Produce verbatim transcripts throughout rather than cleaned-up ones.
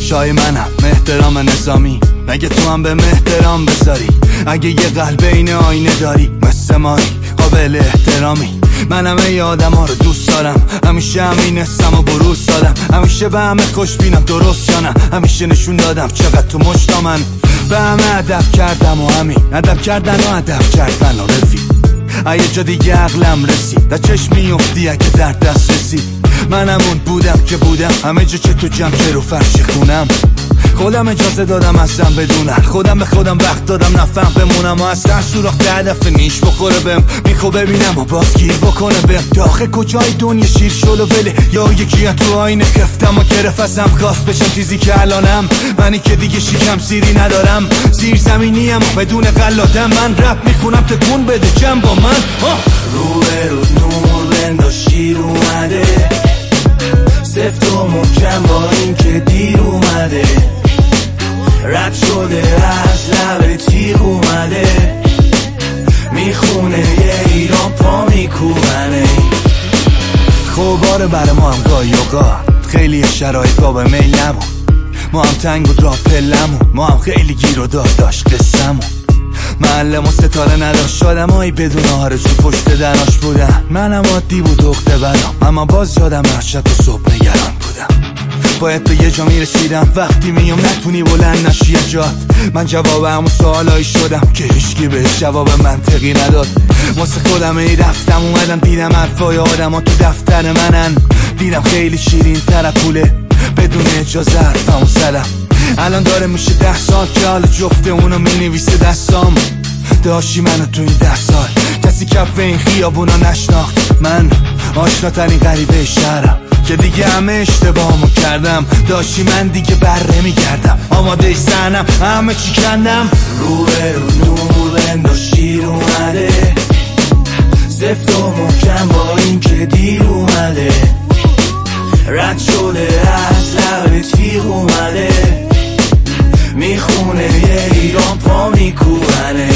شای منم احترام نظامی، مگه تو هم به احترام بذاری؟ اگه یه قلب این آینه داری مثل مایی قابل احترامی. منم ای آدم ها رو دوست دارم، همیشه همین حسم و بروز دادم، همیشه به همه خوش بینم درست یا نه، همیشه نشون دادم چقدر تو مشتا من به همه ادب کردم و همین ادب کردن و ادب کردن و رفیق. اگه جا دیگه عقلم رسید در چشم میفتی اگه در دست رسید. منم اون بودم که بودم همه جا چه تو جمع که رو فرش خونم. خودم اجازه دادم ازم بدونم، خودم به خودم وقت دادم نفهم بمونم و از هر سوراخ ده دفعه نیش بخوره بهم. میخوا ببینم و باز گیر بکنه بهم. داخل کجای دنیا شیر شل و وله، یا یکی تو آینه خفتم و گرفت ازم خواست بشم چیزی که الانم. منی که دیگه شیکم سیری ندارم، زیر زمینیم بدون قلادم. من رپ میخونم تکون بده جمع با من. رو به رو نور بنداز شیر اومده، سفت و محکم با این که دیر اومده، رد شده از لب تیغ اومده، میخونه یه ایران پا میکوبنه. خوباره برای ما هم گاهی اوقات خیلی شرایط بابا میل نبود، ما هم تنگ بود راه پلمون، ما هم خیلی گیر و داد داشت قصمون. معلم و ستاره نداشت آدم هایی بدون آرزو پشت دراش بودن. منم عادی بود دخته برام، اما باز یادم هر شب و صبح نگران بودم. باید به یه جا میرسیدم وقتی میام نتونی بلند نشی جات. من جواب همون سوالایی شدم که هیچکی بهش جواب منطقی نداد. واسه خودم ای رفتم اومدم دیدم حرفای آدم ها تو دفتر منن، دیدم خیلی شیرین تر پوله بدون اجازه حرفمو زدم. الان داره میشه ده سال که حال جفته اونو مینویسه دستام. داشتی منو تو این ده سال کسی کف این خیابونا نشناخت. من آشناترین غریبه شهرم که دیگه همه اشتباهمو کردم. داشتی من دیگه بره میگردم آماده سنم همه چی کندم. رو به رو نور بنداز شیر اومده، سفت و محکم با این که دیر اومده، رد شده از لب تیغ اومده، میخونه یه ایران پا میکوبنه.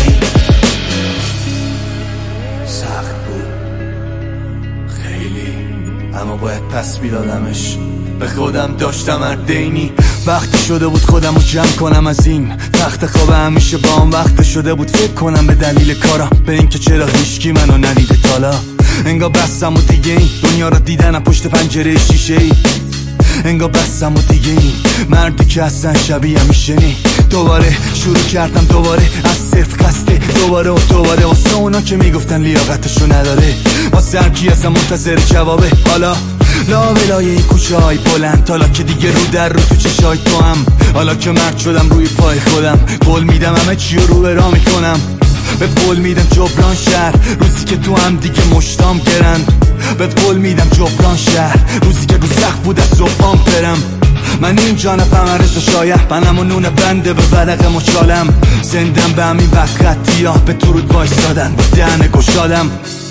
سخت بود خیلی، اما باید پس میدادمش. به خودم داشتم هر دینی، وقتی شده بود خودم رو جمع کنم از این تخت خواب. همیشه با هم وقت شده بود فکر کنم به دلیل کارم، به اینکه چرا هیچکی منو ندیده تالا. انگار بستم و دیگه این دنیا رو دیدنم پشت پنجره شیشه ای. انگار بستم و دیگه این مردی که اصلا شبیه همیشه نی. دوباره شروع کردم دوباره از صفر قصده، دوباره و دوباره واسه اونا که میگفتن لیاقتشو نداره، واسه هر کی اصلا منتظر جوابه. حالا لا ولای این کوچه های بلند، حالا که دیگه رو در رو تو چشای تو هم، حالا که مرد شدم روی پای خودم، قول میدم همه چی رو رو برا میکنم. به قول میدم جبران شهر روزی که تو هم دیگه مشتام گرند. به قول میدم جبران شهر روزی که رو سخت بود از صبحام برم. من اینجا نفهم رزا شاید منم و نون بنده به ورق مچالم. زندم به همین وقت خطی ها به درود وایستادن با دهن گشادم.